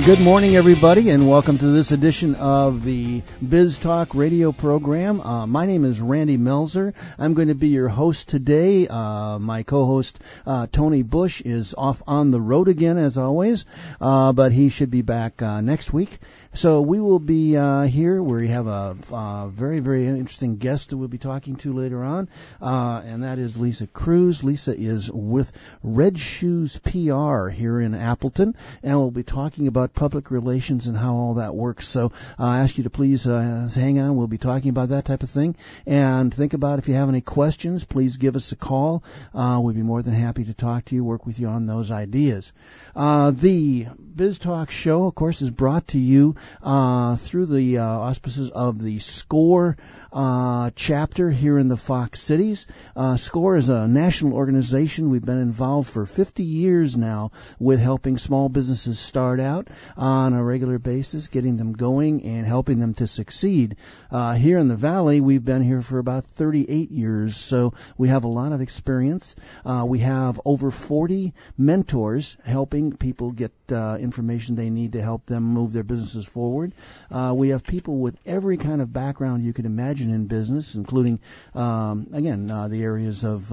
Good morning, everybody, and welcome to this edition of the Biz Talk radio program. My name is Randy Melzer. I'm going to be your host today. My co-host, Tony Bush, is off on the road again, as always, but he should be back next week. So we will be here where we have a very, very interesting guest that we'll be talking to later on, and that is Lisa Cruz. Lisa is with Red Shoes PR here in Appleton, and we'll be talking about public relations and how all that works. So I ask you to please hang on. We'll be talking about that type of thing. And think about if you have any questions, please give us a call. We'd be more than happy to talk to you, work with you on those ideas. The Biz Talk show, of course, is brought to you through the auspices of the SCORE chapter here in the Fox Cities. SCORE is a national organization. We've been involved for 50 years now with helping small businesses start out on a regular basis, getting them going and helping them to succeed. Here in the Valley, we've been here for about 38 years, so we have a lot of experience. We have over 40 mentors helping people get information they need to help them move their businesses forward. We have people with every kind of background you could imagine in business, including, the areas of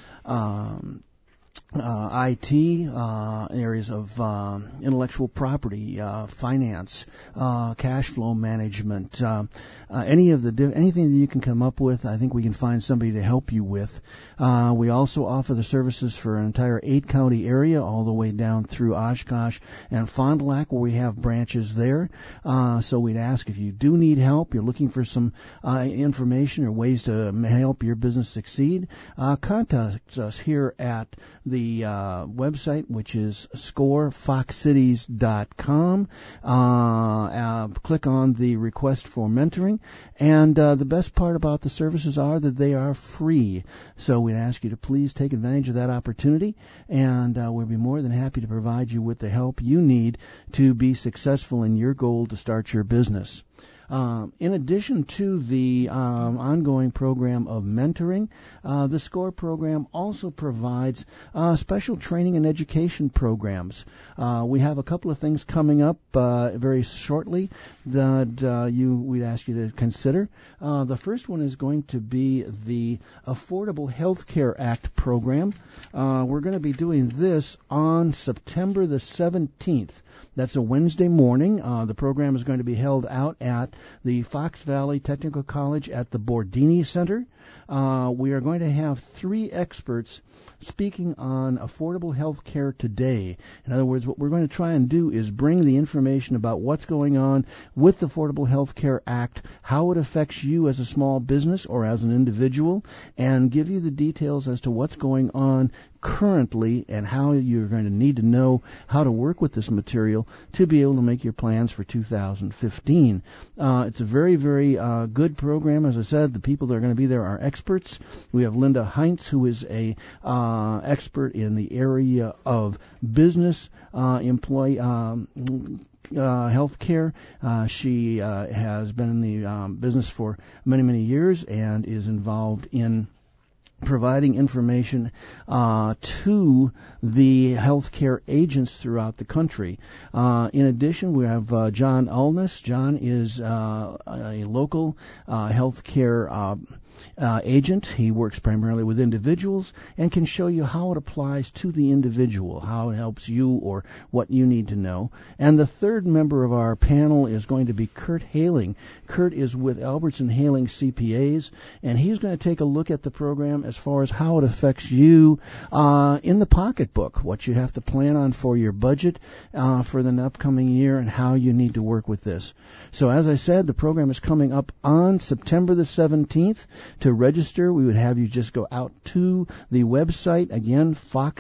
IT, areas of intellectual property, finance, cash flow management, anything that you can come up with, I think we can find somebody to help you with. We also offer the services for an entire 8-county area, all the way down through Oshkosh and Fond du Lac, where we have branches there. So we'd ask if you do need help, you're looking for some information or ways to help your business succeed, contact us here at the website, which is scorefoxcities.com. Click on the request for mentoring, and the best part about the services are that they are free. So we'd ask you to please take advantage of that opportunity, and we'll be more than happy to provide you with the help you need to be successful in your goal to start your business. In addition to the ongoing program of mentoring, the SCORE program also provides special training and education programs. We have a couple of things coming up very shortly that we'd ask you to consider. The first one is going to be the Affordable Health Care Act program. We're going to be doing this on September the 17th. That's a Wednesday morning. The program is going to be held out at the Fox Valley Technical College at the Bordini Center. We are going to have 3 experts speaking on affordable health care today. In other words, what we're going to try and do is bring the information about what's going on with the Affordable Health Care Act, how it affects you as a small business or as an individual, and give you the details as to what's going on currently and how you're going to need to know how to work with this material to be able to make your plans for 2015. It's a very, very good program. As I said, the people that are going to be there are experts. We have Linda Heinz, who is a expert in the area of business employee health care. She has been in the business for many, many years and is involved in providing information to the healthcare agents throughout the country. In addition, we have John Ulness. John is a local healthcare agent. He works primarily with individuals and can show you how it applies to the individual, how it helps you or what you need to know. And the third member of our panel is going to be Kurt Haling. Kurt is with Albertson Haling CPAs, and he's going to take a look at the program as far as how it affects you in the pocketbook, what you have to plan on for your budget for the upcoming year, and how you need to work with this. So as I said, the program is coming up on September the 17th. To register, we would have you just go out to the website, again,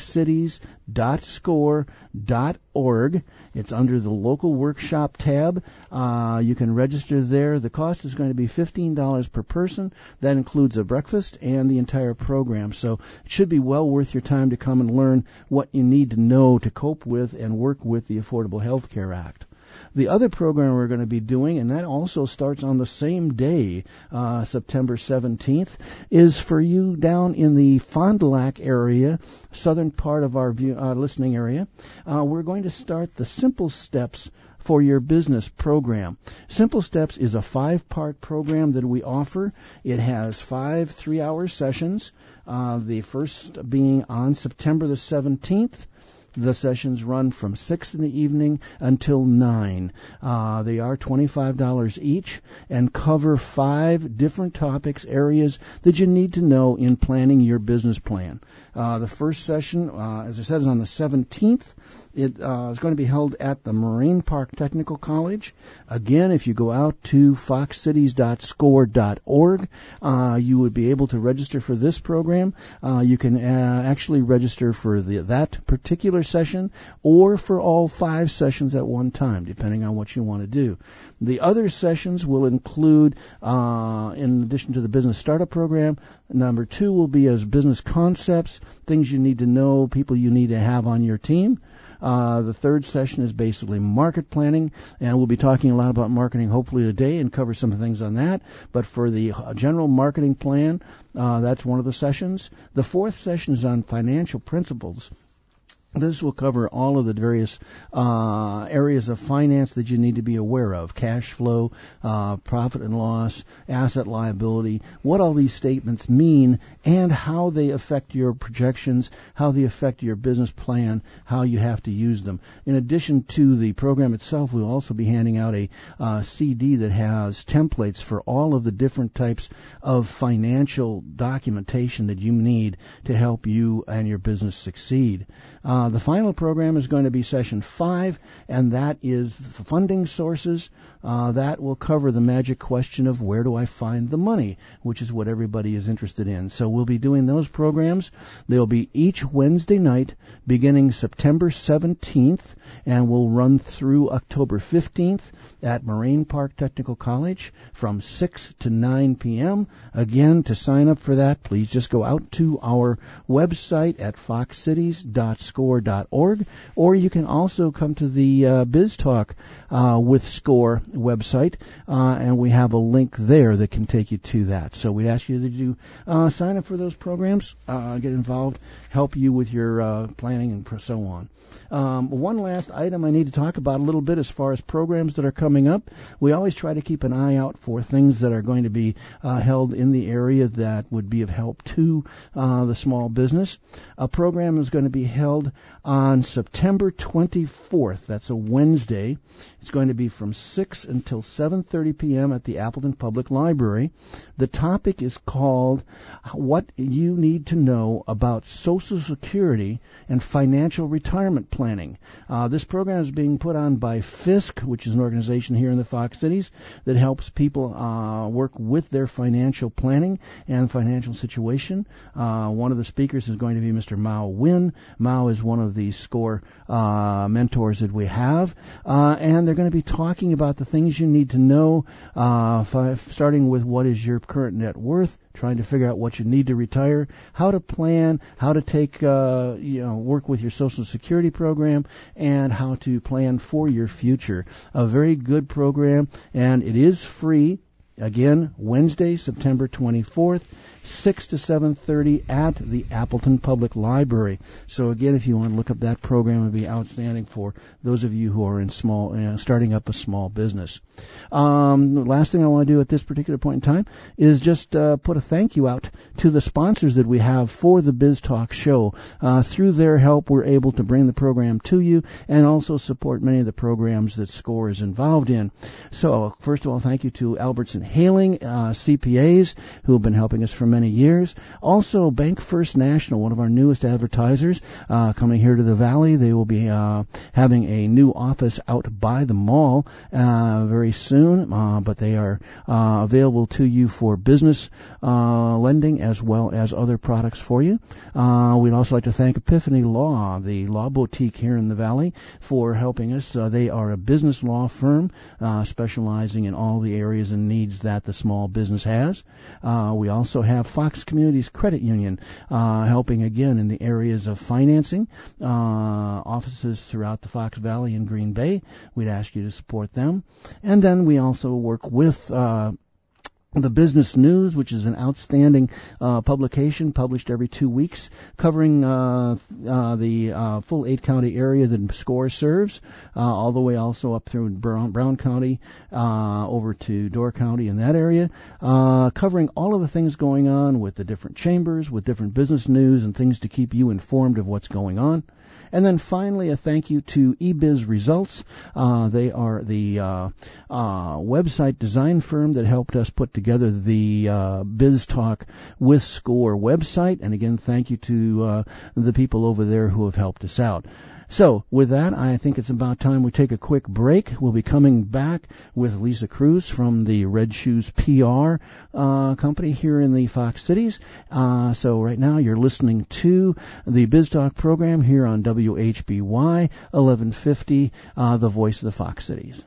foxcities.score.org. It's under the local workshop tab. You can register there. The cost is going to be $15 per person. That includes a breakfast and the entire program. So it should be well worth your time to come and learn what you need to know to cope with and work with the Affordable Health Care Act. The other program we're going to be doing, and that also starts on the same day, September 17th, is for you down in the Fond du Lac area, southern part of our listening area. We're going to start the Simple Steps for your business program. Simple Steps is a 5-part program that we offer. It has 5 3-hour sessions, the first being on September the 17th. The sessions run from 6 in the evening until 9. They are $25 each and cover 5 different topics, areas that you need to know in planning your business plan. The first session, as I said, is on the 17th. It is going to be held at the Moraine Park Technical College. Again, if you go out to foxcities.score.org, you would be able to register for this program. You can actually register for that particular session or for all 5 sessions at one time, depending on what you want to do. The other sessions will include, in addition to the business startup program, number 2 will be as business concepts, things you need to know, people you need to have on your team. The third session is basically market planning, and we'll be talking a lot about marketing hopefully today and cover some things on that. But for the general marketing plan, that's one of the sessions. The fourth session is on financial principles. This will cover all of the various areas of finance that you need to be aware of: cash flow, profit and loss, asset liability, what all these statements mean, and how they affect your projections, how they affect your business plan, how you have to use them. In addition to the program itself, we'll also be handing out a CD that has templates for all of the different types of financial documentation that you need to help you and your business succeed. The final program is going to be session 5, and that is funding sources. That will cover the magic question of where do I find the money, which is what everybody is interested in. So we'll be doing those programs. They'll be each Wednesday night beginning September 17th, and will run through October 15th at Moraine Park Technical College from 6 to 9 p.m. Again, to sign up for that, please just go out to our website at foxcities.score.org, or you can also come to the BizTalk with Score website, and we have a link there that can take you to that. So we'd ask you to do sign up for those programs, get involved, help you with your planning and so on. One last item I need to talk about a little bit as far as programs that are coming up. We always try to keep an eye out for things that are going to be held in the area that would be of help to the small business. A program is going to be held on September 24th. That's a Wednesday. It's going to be from 6 until 7:30 p.m. at the Appleton Public Library. The topic is called What You Need to Know About Social Security and Financial Retirement Planning. This program is being put on by FISC, which is an organization here in the Fox Cities that helps people work with their financial planning and financial situation. One of the speakers is going to be Mr. Mao Win. Mao is one of the SCORE mentors that we have, and they're going to be talking about the things you need to know, starting with what is your current net worth, trying to figure out what you need to retire, how to plan, how to take, work with your Social Security program, and how to plan for your future. A very good program, and it is free. Again, Wednesday, September 24th, 6 to 7:30 at the Appleton Public Library. So again, if you want to look up that program, it would be outstanding for those of you who are in starting up a small business. The last thing I want to do at this particular point in time is just put a thank you out to the sponsors that we have for the Biz Talk show. Through their help, we're able to bring the program to you and also support many of the programs that SCORE is involved in. So first of all, thank you to Albertson Haling, CPAs, who have been helping us for many years. Also, Bank First National, one of our newest advertisers, coming here to the Valley. They will be having a new office out by the mall very soon, but they are available to you for business lending as well as other products for you. We'd also like to thank Epiphany Law, the law boutique here in the Valley, for helping us. They are a business law firm specializing in all the areas and needs that the small business has. We also have Fox Communities Credit Union helping again in the areas of financing, offices throughout the Fox Valley and Green Bay. We'd ask you to support them. And then we also work with The Business News, which is an outstanding publication published every 2 weeks, covering the full 8-county area that SCORE serves, all the way also up through Brown County, over to Door County in that area, covering all of the things going on with the different chambers, with different business news and things to keep you informed of what's going on. And then finally, a thank you to eBiz Results. They are the website design firm that helped us put together the Biz Talk with SCORE website. And again, thank you to the people over there who have helped us out. So with that, I think it's about time we take a quick break. We'll be coming back with Lisa Cruz from the Red Shoes PR company here in the Fox Cities. So right now you're listening to the Biz Talk program here on WHBY 1150, the voice of the Fox Cities.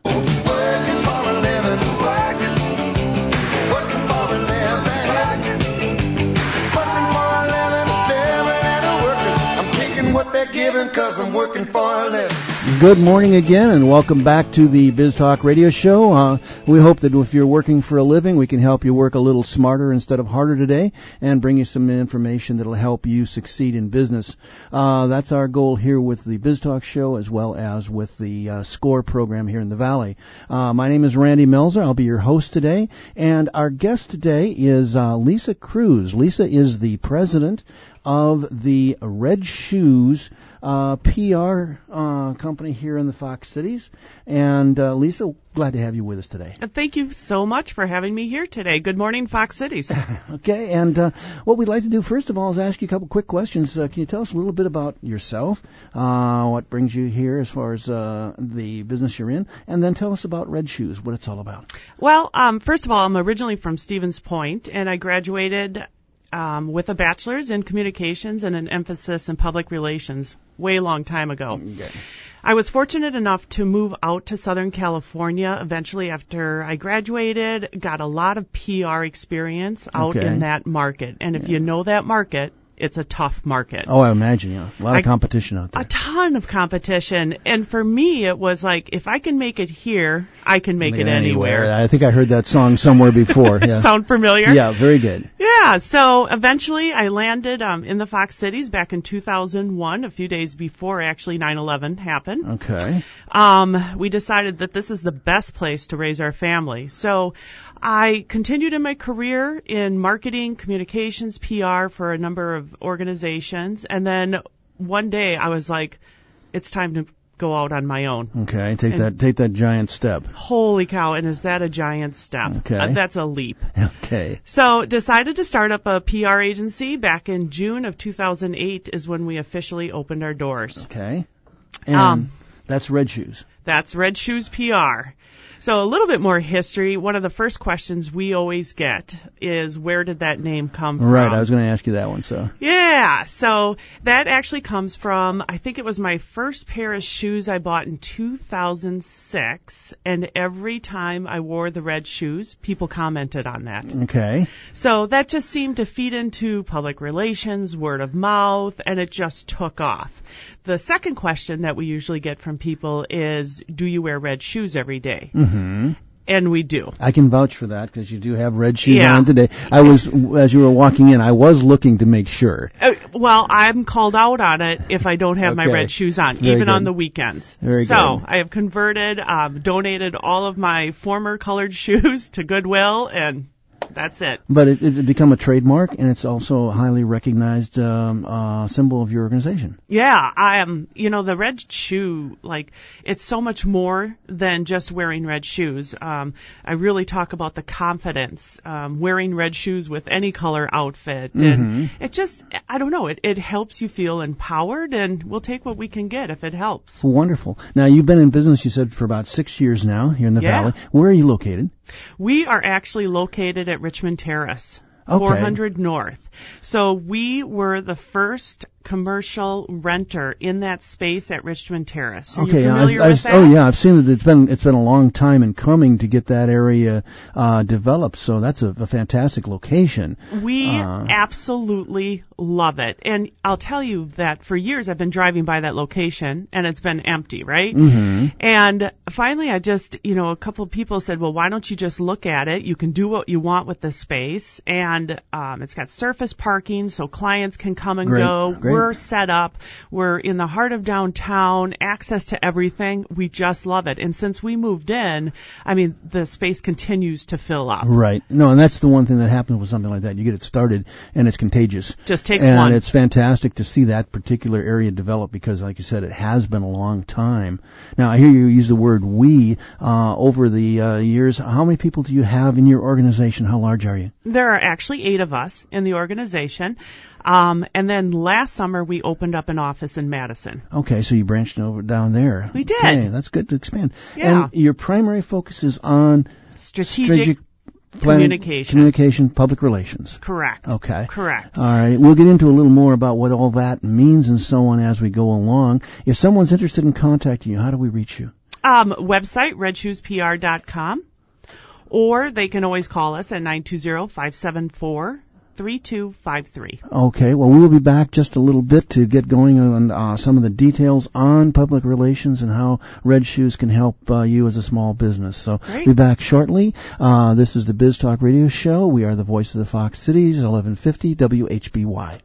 Because I'm working for a living. Good morning again, and welcome back to the Biz Talk Radio Show. We hope that if you're working for a living, we can help you work a little smarter instead of harder today, and bring you some information that'll help you succeed in business. That's our goal here with the Biz Talk Show, as well as with the SCORE program here in the Valley. My name is Randy Melzer. I'll be your host today, and our guest today is Lisa Cruz. Lisa is the president of the Red Shoes PR company here in the Fox Cities. And Lisa, glad to have you with us today. Thank you so much for having me here today. Good morning, Fox Cities. Okay, and what we'd like to do first of all is ask you a couple quick questions. Can you tell us a little bit about yourself, what brings you here as far as the business you're in, and then tell us about Red Shoes, what it's all about. Well, first of all, I'm originally from Stevens Point, and I graduated with a bachelor's in communications and an emphasis in public relations way long time ago. Okay. I was fortunate enough to move out to Southern California eventually after I graduated, got a lot of PR experience out in that market. And if you know that market, it's a tough market. Oh, I imagine, yeah. A lot of competition out there. A ton of competition. And for me, it was like, if I can make it here, I can make it anywhere. I think I heard that song somewhere before. Yeah. Sound familiar? Yeah, very good. Yeah, so eventually I landed in the Fox Cities back in 2001, a few days before actually 9/11 happened. Okay. We decided that this is the best place to raise our family. So I continued in my career in marketing, communications, PR for a number of organizations. And then one day I was like, it's time to go out on my own. Okay, take that giant step. Holy cow, and is that a giant step? Okay. That's a leap. Okay. So decided to start up a PR agency back in June of 2008 is when we officially opened our doors. Okay. And that's Red Shoes. That's Red Shoes PR. So a little bit more history. One of the first questions we always get is, where did that name come from? Right, I was going to ask you that one. So yeah, so that actually comes from, I think it was my first pair of shoes I bought in 2006, and every time I wore the red shoes, people commented on that. Okay. So that just seemed to feed into public relations, word of mouth, and it just took off. The second question that we usually get from people is, do you wear red shoes every day? Mm-hmm. And we do. I can vouch for that because you do have red shoes on today. I was, as you were walking in, I was looking to make sure. Well, I'm called out on it if I don't have my red shoes on, even on the weekends. Very good. So I have converted, donated all of my former colored shoes to Goodwill, and that's it. But it become a trademark, and it's also a highly recognized symbol of your organization. Yeah, the red shoe, it's so much more than just wearing red shoes. I really talk about the confidence, wearing red shoes with any color outfit. And it just, I don't know, it helps you feel empowered, and we'll take what we can get if it helps. Wonderful. Now, you've been in business, you said, for about 6 years now here in the Valley. Where are you located? We are actually located at Richmond Terrace. 400 North. So we were the first commercial renter in that space at Richmond Terrace. Are you familiar with that? Oh yeah, I've seen it. It's been a long time in coming to get that area developed. So that's a fantastic location. We absolutely love it. And I'll tell you that for years I've been driving by that location and it's been empty, right? Mm-hmm. And finally I just, a couple of people said, well, why don't you just look at it? You can do what you want with the space. And it's got surface parking so clients can come and go. Great. We're set up. We're in the heart of downtown, access to everything. We just love it. And since we moved in, the space continues to fill up. Right. No, and that's the one thing that happens with something like that. You get it started and it's contagious. Just takes one. one. And it's fantastic to see that particular area develop because, like you said, it has been a long time. Now, I hear you use the word we over the years. How many people do you have in your organization? How large are you? There are actually 8 of us in the organization. And then last summer we opened up an office in Madison. Okay, so you branched over down there. We did. Okay, that's good to expand. Yeah. And your primary focus is on strategic planning, communication, public relations. Correct. Okay. Correct. All right. We'll get into a little more about what all that means and so on as we go along. If someone's interested in contacting you, how do we reach you? Website, redshoespr.com. Or they can always call us at 920-574-3253. Okay, well, we will be back just a little bit to get going on some of the details on public relations and how Red Shoes can help you as a small business. So Great. We'll be back shortly. This is the Biz Talk Radio Show. We are the voice of the Fox Cities, 1150 WHBY.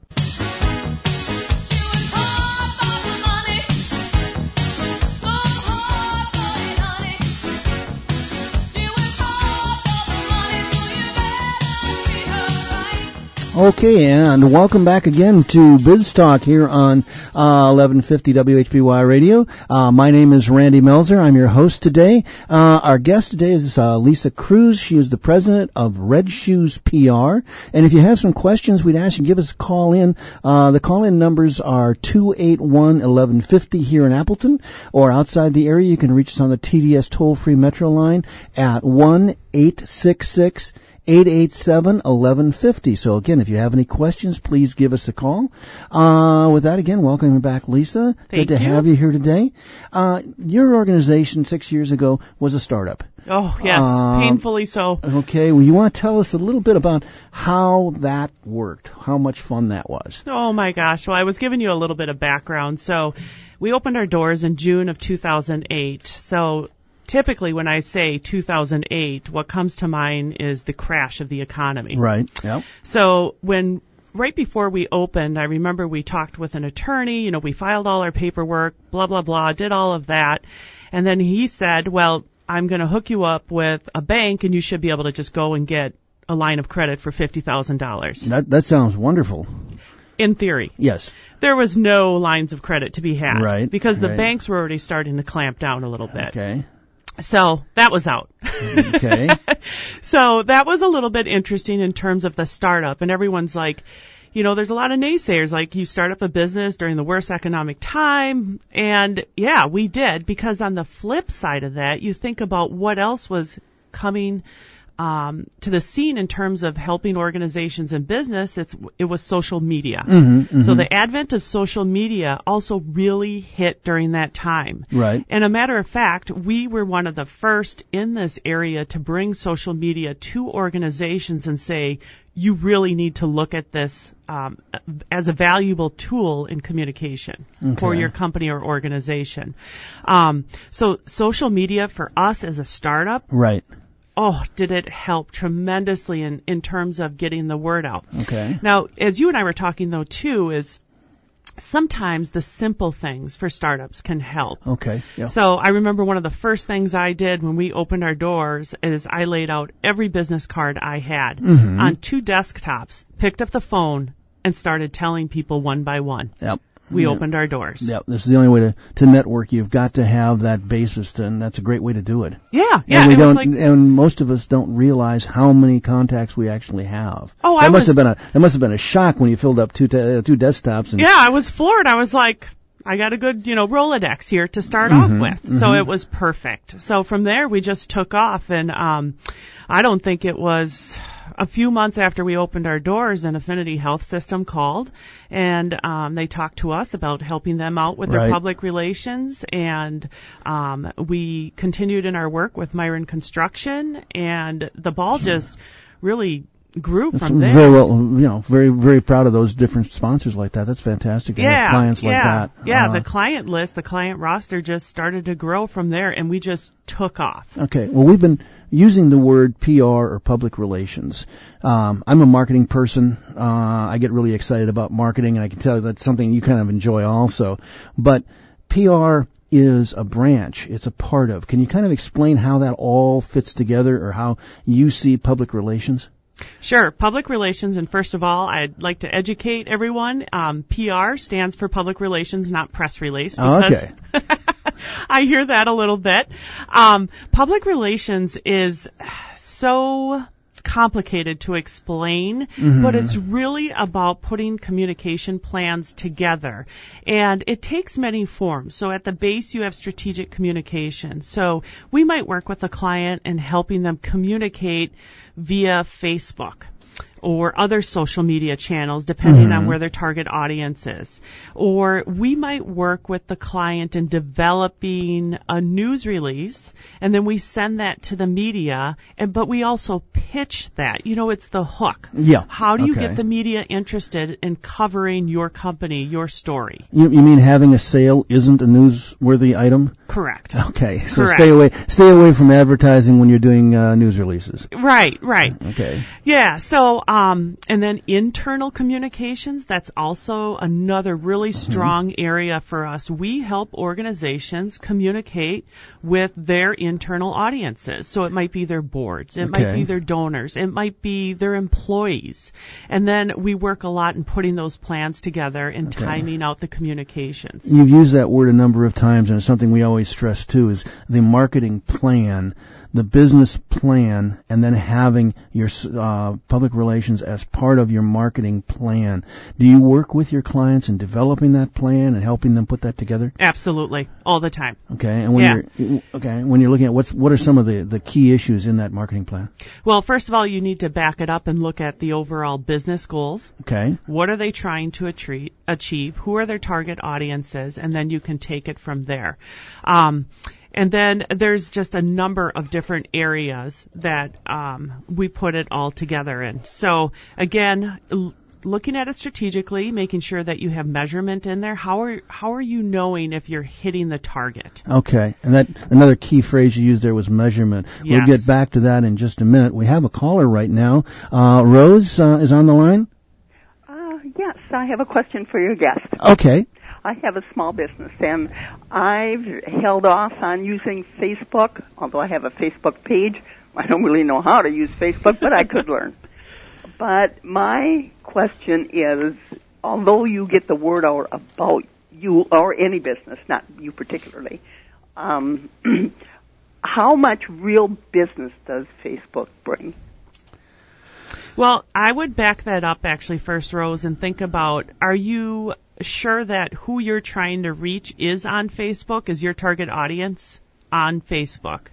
Okay, and welcome back again to Biz Talk here on 1150 WHBY Radio. My name is Randy Melzer. I'm your host today. Our guest today is Lisa Cruz. She is the president of Red Shoes PR. And if you have some questions, we'd ask you to give us a call in. The call-in numbers are 281-1150 here in Appleton, or outside the area, you can reach us on the TDS toll-free metro line at 1-866-887-1150. So again, if you have any questions, please give us a call. With that, again, welcome back, Lisa. Thank Good to have you here today. Your organization 6 years ago was a startup. Oh, yes, painfully so. Okay, well, you want to tell us a little bit about how that worked, how much fun that was? Oh, my gosh. Well, I was giving you a little bit of background. So we opened our doors in June of 2008. So typically, when I say 2008, what comes to mind is the crash of the economy. Right. Yep. So right before we opened, I remember we talked with an attorney. We filed all our paperwork, blah, blah, blah, did all of that. And then he said, well, I'm going to hook you up with a bank, and you should be able to just go and get a line of credit for $50,000. That sounds wonderful. In theory. Yes. There was no lines of credit to be had. Right. Because the banks were already starting to clamp down a little bit. Okay. So that was out. Okay. So that was a little bit interesting in terms of the startup. And everyone's like, there's a lot of naysayers, like you start up a business during the worst economic time. And yeah, we did, because on the flip side of that, you think about what else was coming to the scene in terms of helping organizations and business. It was social media. Mm-hmm. So the advent of social media also really hit during that time. Right. And a matter of fact, we were one of the first in this area to bring social media to organizations and say, you really need to look at this as a valuable tool in communication for your company or organization. So social media for us as a startup, right. Oh, did it help tremendously in terms of getting the word out. Okay. Now, as you and I were talking, though, too, is sometimes the simple things for startups can help. Okay. Yeah. So I remember one of the first things I did when we opened our doors is I laid out every business card I had on 2 desktops, picked up the phone, and started telling people one by one. Yep. We opened our doors. Yeah, this is the only way to network. You've got to have that basis, and that's a great way to do it. Yeah. And most of us don't realize how many contacts we actually have. Oh, that must have been a shock when you filled up two desktops. Yeah, I was floored. I was like, I got a good, Rolodex here to start off with. So it was perfect. So from there, we just took off. And I don't think it was a few months after we opened our doors, an Affinity Health System called, and they talked to us about helping them out with their public relations. And we continued in our work with Myron Construction, and the ball just really grew from there. Very well, very, very proud of those different sponsors like that. That's fantastic. To have clients like that. Yeah, the client list, the client roster just started to grow from there, and we just took off. Okay. Well, we've been using the word PR or public relations. I'm a marketing person. I get really excited about marketing, and I can tell you that's something you kind of enjoy also. But PR is a branch. It's a part of. Can you kind of explain how that all fits together, or how you see public relations? Sure. Public relations, and first of all, I'd like to educate everyone. PR stands for public relations, not press release. Because I hear that a little bit. Public relations is so complicated to explain, but it's really about putting communication plans together. And it takes many forms. So at the base, you have strategic communication. So we might work with a client in helping them communicate via Facebook or other social media channels, depending on where their target audience is. Or we might work with the client in developing a news release, and then we send that to the media, but we also pitch that. It's the hook. Yeah. How do you get the media interested in covering your company, your story? You mean having a sale isn't a newsworthy item? Correct. Okay. So Correct. stay away from advertising when you're doing news releases. Right. Okay. Yeah. So, and then internal communications, that's also another really strong area for us. We help organizations communicate with their internal audiences. So it might be their boards, it might be their donors, it might be their employees. And then we work a lot in putting those plans together and timing out the communications. You've used that word a number of times, and it's something we always stress too, is the marketing plan, the business plan, and then having your public relations as part of your marketing plan. Do you work with your clients in developing that plan and helping them put that together? Absolutely, all the time. Okay, and when you're looking at what are some of the key issues in that marketing plan? Well, first of all, you need to back it up and look at the overall business goals. Okay. What are they trying to achieve? Who are their target audiences? And then you can take it from there. And then there's just a number of different areas that we put it all together in. So again, looking at it strategically, making sure that you have measurement in there. How are you knowing if you're hitting the target? Okay, and that another key phrase you used there was measurement. Yes. We'll get back to that in just a minute. We have a caller right now. Rose is on the line. Yes, I have a question for your guest. Okay. I have a small business, and I've held off on using Facebook, although I have a Facebook page. I don't really know how to use Facebook, but I could learn. But my question is, although you get the word out about you or any business, not you particularly, how much real business does Facebook bring? Well, I would back that up actually first, Rose, and think about, are you sure that who you're trying to reach is on Facebook? Is your target audience on Facebook?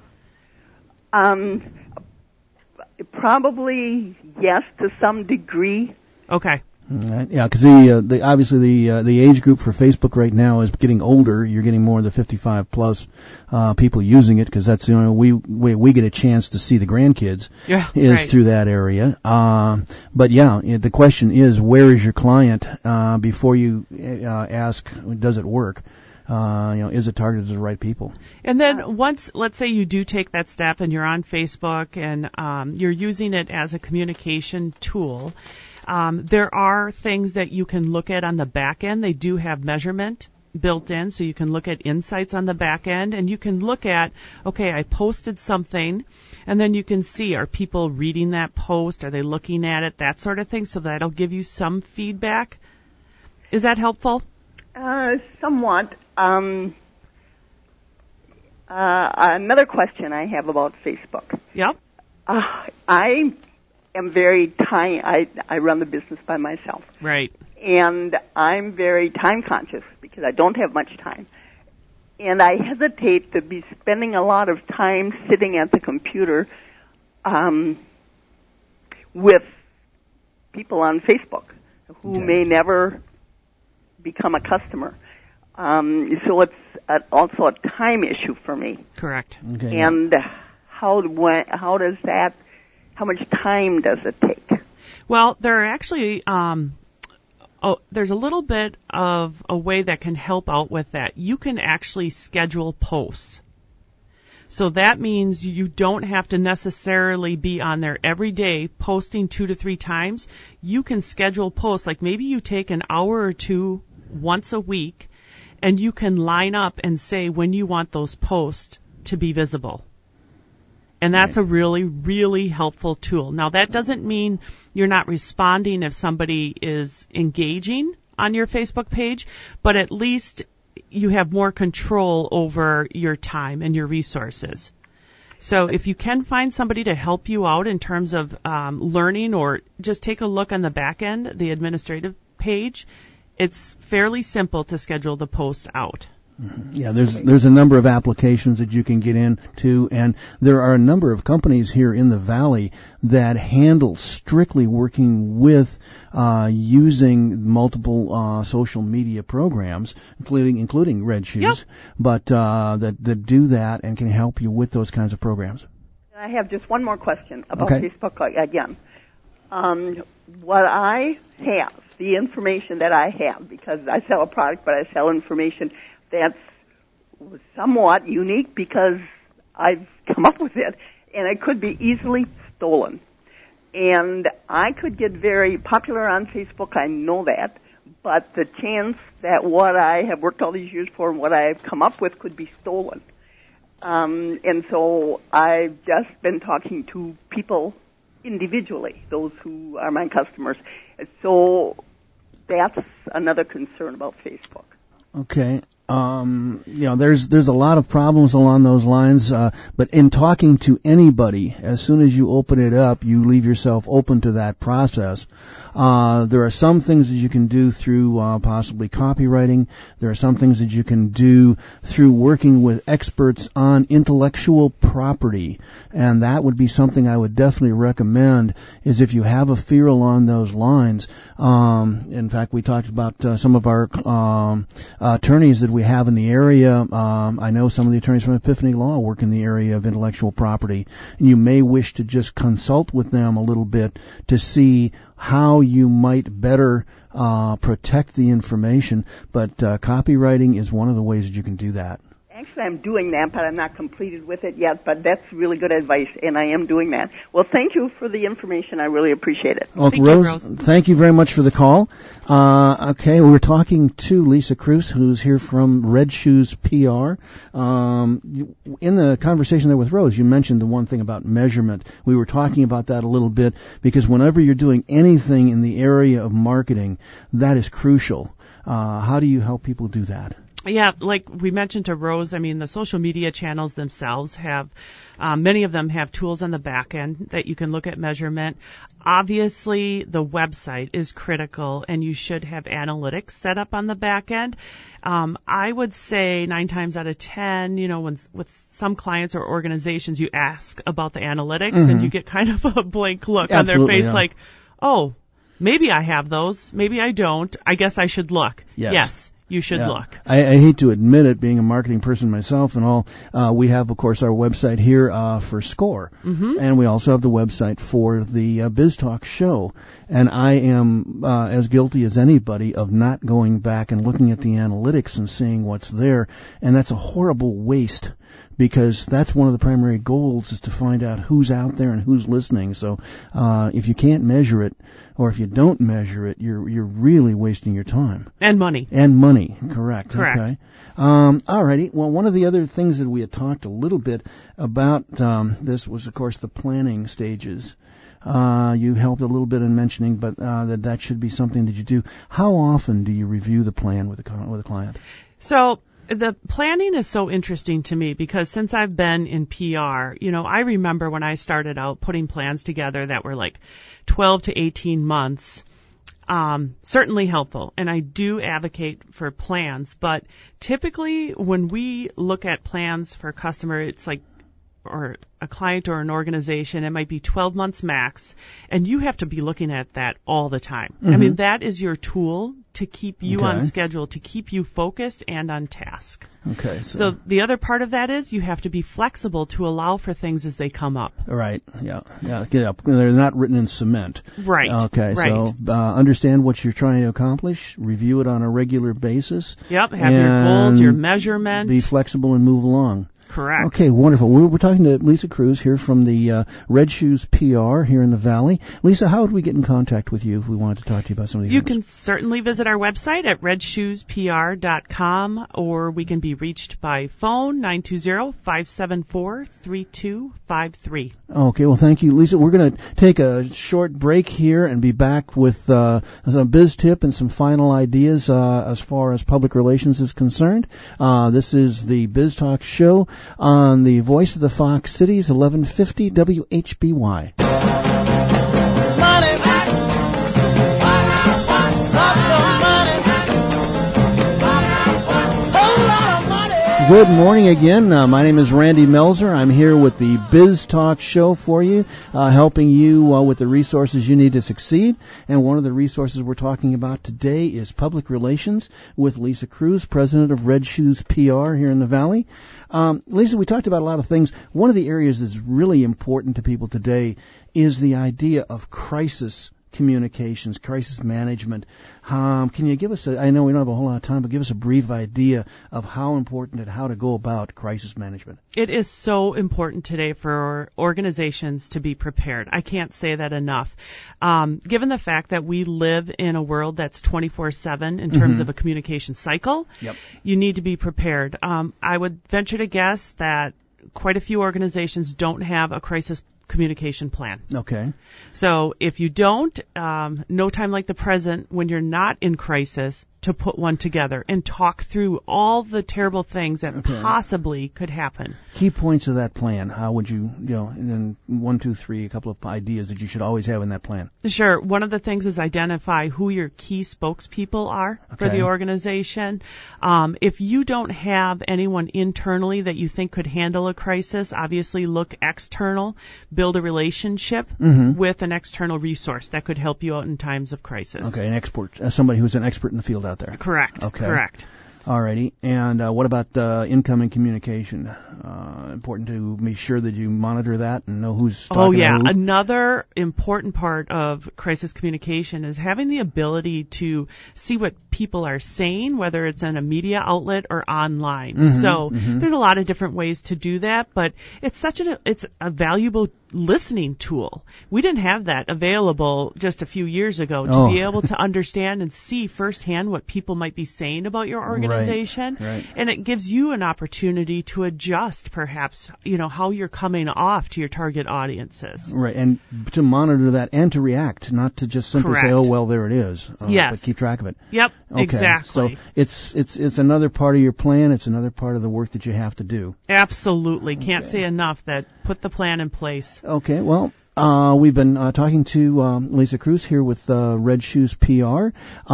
Probably yes, to some degree. Okay. Right. Yeah, because obviously the age group for Facebook right now is getting older. You're getting more of the 55 plus people using it, because that's the only we get a chance to see the grandkids through that area. But yeah, the question is, where is your client before you ask, does it work? Is it targeted to the right people? And then once, let's say you do take that step and you're on Facebook and you're using it as a communication tool, there are things that you can look at on the back end. They do have measurement built in, so you can look at insights on the back end, and you can look at, okay, I posted something, and then you can see, are people reading that post? Are they looking at it? That sort of thing. So that'll give you some feedback. Is that helpful? Somewhat. Another question I have about Facebook. Yep. I am very I run the business by myself. Right. And I'm very time conscious because I don't have much time. And I hesitate to be spending a lot of time sitting at the computer with people on Facebook who may never become a customer. So it's also a time issue for me. Correct. Okay. And how much time does it take? Well, there are actually, there's a little bit of a way that can help out with that. You can actually schedule posts. So that means you don't have to necessarily be on there every day posting 2 to 3 times. You can schedule posts, like maybe you take an hour or two once a week, and you can line up and say when you want those posts to be visible. And that's a really, really helpful tool. Now, that doesn't mean you're not responding if somebody is engaging on your Facebook page, but at least you have more control over your time and your resources. So if you can find somebody to help you out in terms of learning, or just take a look on the back end, the administrative page, it's fairly simple to schedule the post out. Yeah, there's a number of applications that you can get into, and there are a number of companies here in the Valley that handle strictly working with using multiple social media programs, including Red Shoes, yep. but that do that and can help you with those kinds of programs. I have just one more question about Facebook again. What I have, the information that I have, because I sell a product, but I sell information that's somewhat unique because I've come up with it, and it could be easily stolen. And I could get very popular on Facebook, I know that, but the chance that what I have worked all these years for and what I've come up with could be stolen. And so I've just been talking to people individually, those who are my customers. So that's another concern about Facebook. Okay. There's a lot of problems along those lines, but in talking to anybody, as soon as you open it up, you leave yourself open to that process. There are some things that you can do through possibly copywriting. There are some things that you can do through working with experts on intellectual property, and that would be something I would definitely recommend, is if you have a fear along those lines. In fact, we talked about some of our attorneys that we have in the area. I know some of the attorneys from Epiphany Law work in the area of intellectual property. And you may wish to just consult with them a little bit to see how you might better protect the information. But copywriting is one of the ways that you can do that. Actually, I'm doing that, but I'm not completed with it yet, but that's really good advice, and I am doing that. Well, thank you for the information. I really appreciate it. Well, Rose, thank you very much for the call. Okay, we were talking to Lisa Cruz, who's here from Red Shoes PR. In the conversation there with Rose, you mentioned the one thing about measurement. We were talking about that a little bit, because whenever you're doing anything in the area of marketing, that is crucial. How do you help people do that? Yeah, like we mentioned to Rose, I mean, the social media channels themselves have, many of them have tools on the back end that you can look at measurement. Obviously, the website is critical, and you should have analytics set up on the back end. I would say 9 times out of 10, when with some clients or organizations, you ask about the analytics, and you get kind of a blank look on their face, like, oh, maybe I have those, maybe I don't. I guess I should look. Yes. You should look. I hate to admit it, being a marketing person myself and all, we have, of course, our website here for SCORE, and we also have the website for the BizTalk show. And I am as guilty as anybody of not going back and looking at the analytics and seeing what's there, and that's a horrible waste, because that's one of the primary goals, is to find out who's out there and who's listening. So if you can't measure it, or if you don't measure it, you're really wasting your time. And money. Correct. Correct. Okay. All righty. Well, one of the other things that we had talked a little bit about this was, of course, the planning stages. You helped a little bit in mentioning, but that should be something that you do. How often do you review the plan with a client? So the planning is so interesting to me, because since I've been in PR, I remember when I started out putting plans together that were like 12 to 18 months. certainly helpful, and I do advocate for plans, but typically when we look at plans for a customer, it's like, or a client or an organization, it might be 12 months max, and you have to be looking at that all the time. I mean, that is your tool to keep you on schedule, to keep you focused and on task. Okay. So the other part of that is you have to be flexible to allow for things as they come up. Right. Yeah. They're not written in cement. Right. Okay. Right. So understand what you're trying to accomplish. Review it on a regular basis. Yep. Have your goals, your measurement. Be flexible and move along. Correct. Okay, wonderful. We're talking to Lisa Cruz here from the Red Shoes PR here in the Valley. Lisa, how would we get in contact with you if we wanted to talk to you about some of these You items? can certainly visit our website at redshoespr.com, or we can be reached by phone, 920-574-3253. Okay, well, thank you, Lisa. We're going to take a short break here and be back with some biz tip and some final ideas as far as public relations is concerned. This is the Biz Talk Show on the Voice of the Fox Cities, 1150 WHBY. Good morning again. My name is Randy Melzer. I'm here with the Biz Talk Show for you, helping you with the resources you need to succeed. And one of the resources we're talking about today is public relations with Lisa Cruz, president of Red Shoes PR here in the Valley. Lisa, we talked about a lot of things. One of the areas that's really important to people today is the idea of crisis communications, crisis management. Can you give us I know we don't have a whole lot of time, but give us a brief idea of how important and how to go about crisis management. It is so important today for organizations to be prepared. I can't say that enough. Given the fact that we live in a world that's 24/7 in terms of a communication cycle, you need to be prepared. I would venture to guess that quite a few organizations don't have a crisis communication plan. Okay. So if you don't, no time like the present when you're not in crisis to put one together and talk through all the terrible things that possibly could happen. Key points of that plan. How would you, in 1, 2, 3, a couple of ideas that you should always have in that plan? Sure. One of the things is identify who your key spokespeople are for the organization. If you don't have anyone internally that you think could handle a crisis, obviously look external. Build a relationship with an external resource that could help you out in times of crisis. Okay, an expert, somebody who's an expert in the field out there. Correct. Okay. Correct. Alrighty. And what about incoming communication? Important to be sure that you monitor that and know who's talking. Oh, yeah. To who. Another important part of crisis communication is having the ability to see what people are saying, whether it's in a media outlet or online. There's a lot of different ways to do that, but it's it's a valuable listening tool. We didn't have that available just a few years ago to be able to understand and see firsthand what people might be saying about your organization. Right. And it gives you an opportunity to adjust perhaps, how you're coming off to your target audiences. Right. And to monitor that and to react, not to just simply say, oh, well, there it is. Yes. But keep track of it. Yep. Okay. Exactly. So it's another part of your plan. It's another part of the work that you have to do. Absolutely. Can't say enough that put the plan in place. Okay, well, we've been talking to Lisa Cruz here with Red Shoes PR.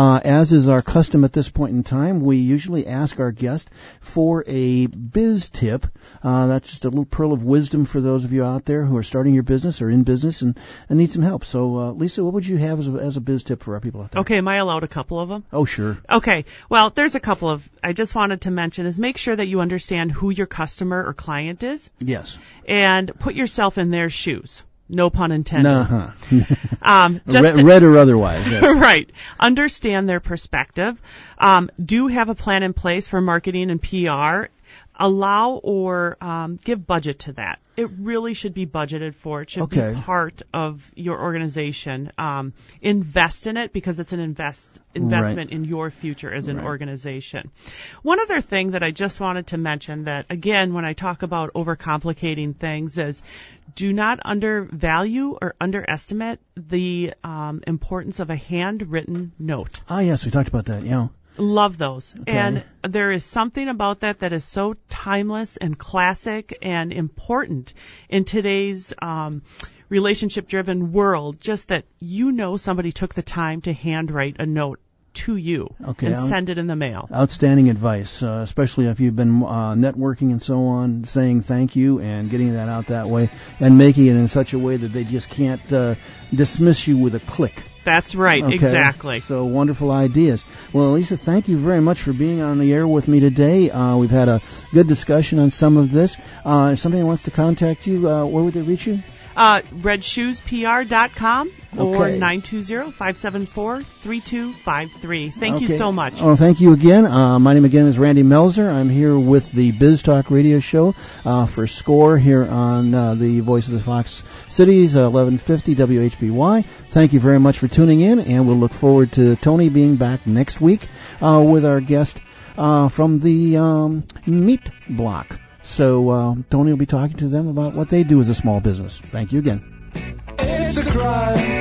As is our custom at this point in time, we usually ask our guest for a biz tip. That's just a little pearl of wisdom for those of you out there who are starting your business or in business and need some help. So, Lisa, what would you have as a biz tip for our people out there? Okay, am I allowed a couple of them? Oh, sure. Okay, well, there's a couple of, I just wanted to mention is make sure that you understand who your customer or client is. Yes. And put yourself in their shoes. No pun intended. Red or otherwise. Yes. Right. Understand their perspective. Do have a plan in place for marketing and PR. Allow or give budget to that. It really should be budgeted for. It should be part of your organization. Invest in it because it's an investment in your future as an organization. One other thing that I just wanted to mention that, again, when I talk about overcomplicating things is do not undervalue or underestimate the importance of a handwritten note. Ah, yes, we talked about that, yeah. Love those. Okay. And there is something about that is so timeless and classic and important in today's relationship-driven world, just that somebody took the time to handwrite a note to you and send it in the mail. Outstanding advice, especially if you've been networking and so on, saying thank you and getting that out that way and making it in such a way that they just can't dismiss you with a click. That's right, okay. Exactly. So wonderful ideas. Well, Lisa, thank you very much for being on the air with me today. We've had a good discussion on some of this. If somebody wants to contact you, where would they reach you? RedShoesPR.com or 920-574-3253. Thank you so much. Oh, thank you again. My name again is Randy Melzer. I'm here with the Biz Talk Radio Show for SCORE here on the Voice of the Fox Cities, 1150 WHBY. Thank you very much for tuning in, and we'll look forward to Tony being back next week with our guest from the Meat Block. So Tony will be talking to them about what they do as a small business. Thank you again. It's a crime.